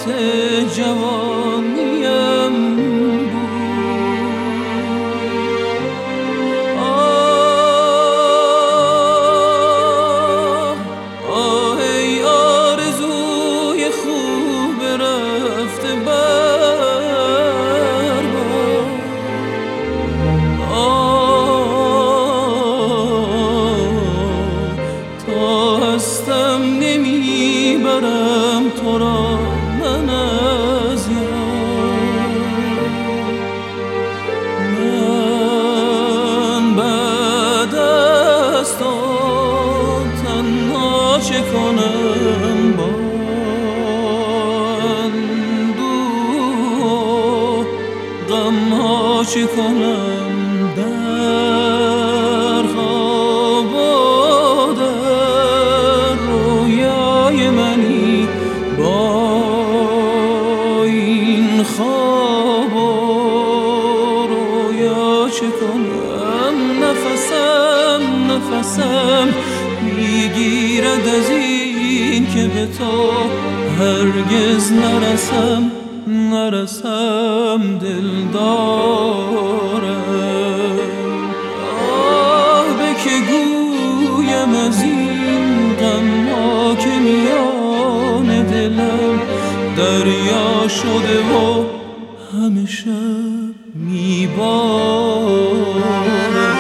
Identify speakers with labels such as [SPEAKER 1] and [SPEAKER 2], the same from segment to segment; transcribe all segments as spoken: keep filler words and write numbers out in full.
[SPEAKER 1] وقت جوانیم بود. آه آه ای آرزوی خوب رفته بر آه تا هستم نمیبرم تو را من از یاد. من بعد از تو تنها چه کنم با اندوه و غمها چه کنم در خواب و در رویای منی با این خواب و رویا چه کنم. نفسم نفسم میگیرد از این که به تو هرگز نرسم نرسم دلدارم. آه به که گویم از این غم‌ها که میان دلم دریا شده و همیشه میبارم.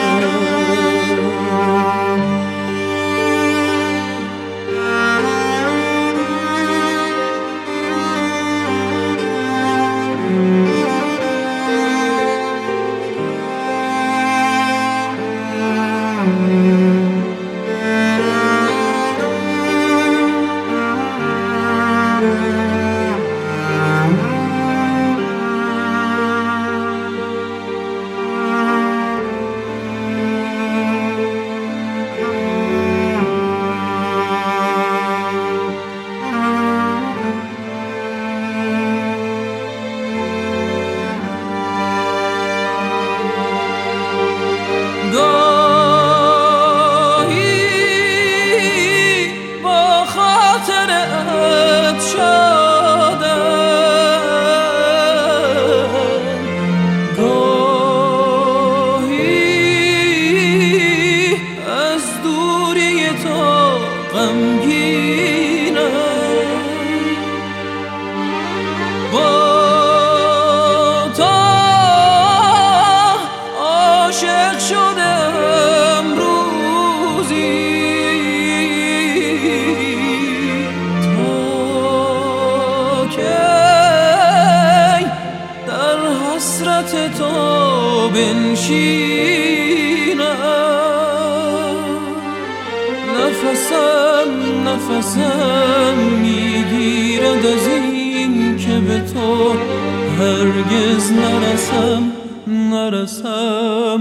[SPEAKER 1] گاهی با خاطرت شادم، گاهی از دوری تو غمگینم. با تو عاشق شدم روزی تا که در حسرت تو بنشینم. نفسم نفسم میگیرد از این که به تو هرگز نرسم نرسم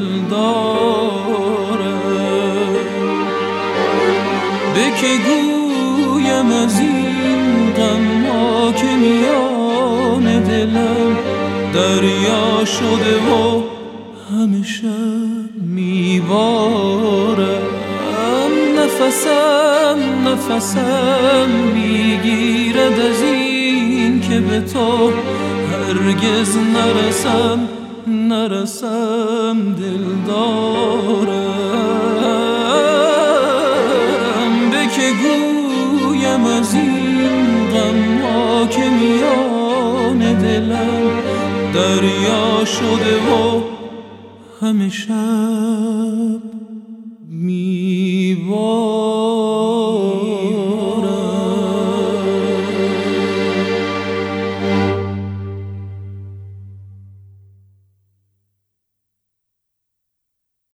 [SPEAKER 1] دلدارم. به که گویم از این غم‌ها که میان دلم دریا شده و همیشه میبارم. نفسم نفسم میگیرد از این که به تو هرگز نرسم نرسم دلدارم. به که گویم از این غم‌ها که میان دلم دریا شده و همیشه